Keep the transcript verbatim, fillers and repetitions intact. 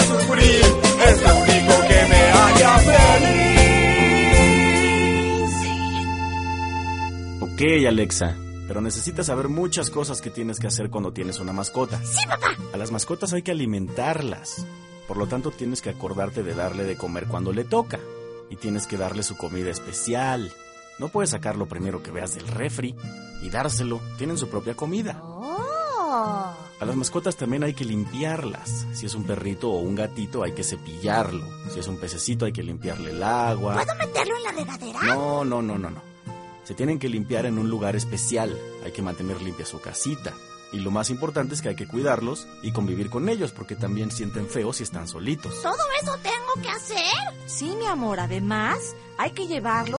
sufrir, es lo único que me haría feliz. Ok, Alexa, pero necesitas saber muchas cosas que tienes que hacer cuando tienes una mascota. Sí, papá. A las mascotas hay que alimentarlas. Por lo tanto, tienes que acordarte de darle de comer cuando le toca. Y tienes que darle su comida especial. No puedes sacar lo primero que veas del refri y dárselo. Tienen su propia comida. Oh. A las mascotas también hay que limpiarlas. Si es un perrito o un gatito, hay que cepillarlo. Si es un pececito, hay que limpiarle el agua. ¿Puedo meterlo en la regadera? No, no, no, no, no. Se tienen que limpiar en un lugar especial. Hay que mantener limpia su casita. Y lo más importante es que hay que cuidarlos y convivir con ellos, porque también sienten feo si están solitos. ¿Todo eso tengo que hacer? Sí, mi amor, además hay que llevarlo